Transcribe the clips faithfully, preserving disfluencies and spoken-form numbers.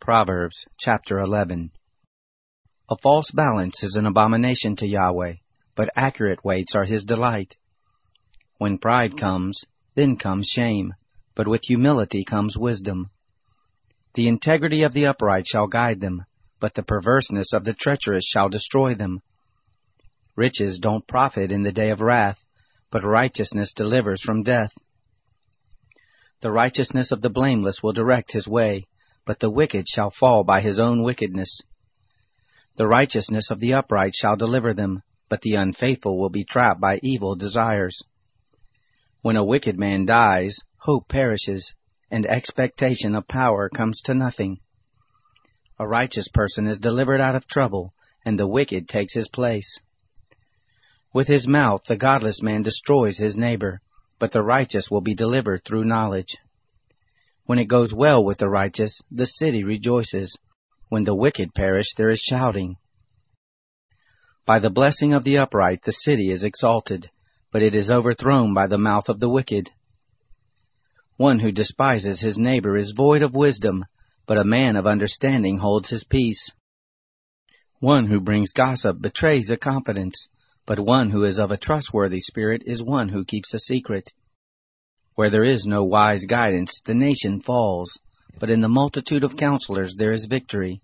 Proverbs chapter eleven. A false balance is an abomination to Yahweh, but accurate weights are his delight. When pride comes, then comes shame, but with humility comes wisdom. The integrity of the upright shall guide them, but the perverseness of the treacherous shall destroy them. Riches don't profit in the day of wrath, but righteousness delivers from death. The righteousness of the blameless will direct his way, but the wicked shall fall by his own wickedness. The righteousness of the upright shall deliver them, but the unfaithful will be trapped by evil desires. When a wicked man dies, hope perishes, and expectation of power comes to nothing. A righteous person is delivered out of trouble, and the wicked takes his place. With his mouth the godless man destroys his neighbor, but the righteous will be delivered through knowledge. When it goes well with the righteous, the city rejoices. When the wicked perish, there is shouting. By the blessing of the upright the city is exalted, but it is overthrown by the mouth of the wicked. One who despises his neighbor is void of wisdom, but a man of understanding holds his peace. One who brings gossip betrays a confidence, but one who is of a trustworthy spirit is one who keeps a secret. Where there is no wise guidance, the nation falls, but in the multitude of counselors there is victory.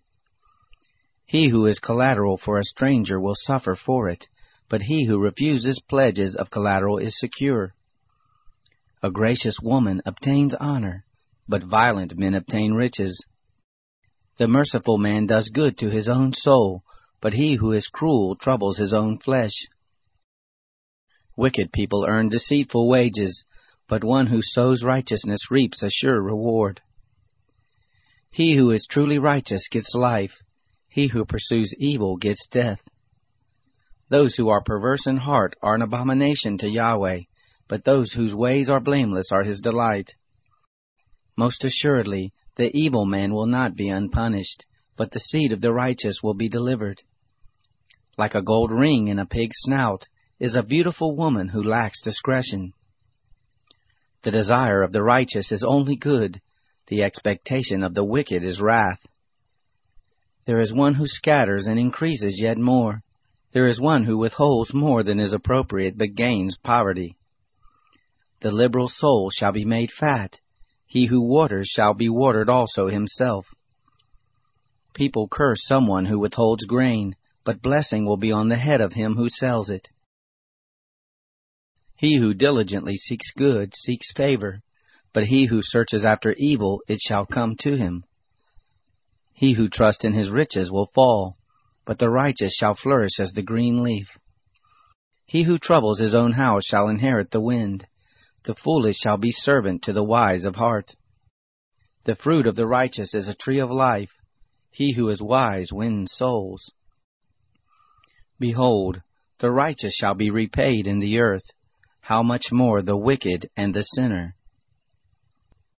He who is collateral for a stranger will suffer for it, but he who refuses pledges of collateral is secure. A gracious woman obtains honor, but violent men obtain riches. The merciful man does good to his own soul, but he who is cruel troubles his own flesh. Wicked people earn deceitful wages, but one who sows righteousness reaps a sure reward. He who is truly righteous gets life. He who pursues evil gets death. Those who are perverse in heart are an abomination to Yahweh, but those whose ways are blameless are his delight. Most assuredly, the evil man will not be unpunished, but the seed of the righteous will be delivered. Like a gold ring in a pig's snout is a beautiful woman who lacks discretion. The desire of the righteous is only good. The expectation of the wicked is wrath. There is one who scatters and increases yet more. There is one who withholds more than is appropriate but gains poverty. The liberal soul shall be made fat. He who waters shall be watered also himself. People curse someone who withholds grain, but blessing will be on the head of him who sells it. He who diligently seeks good seeks favor, but he who searches after evil, it shall come to him. He who trusts in his riches will fall, but the righteous shall flourish as the green leaf. He who troubles his own house shall inherit the wind. The foolish shall be servant to the wise of heart. The fruit of the righteous is a tree of life. He who is wise wins souls. Behold, the righteous shall be repaid in the earth. How much more the wicked and the sinner?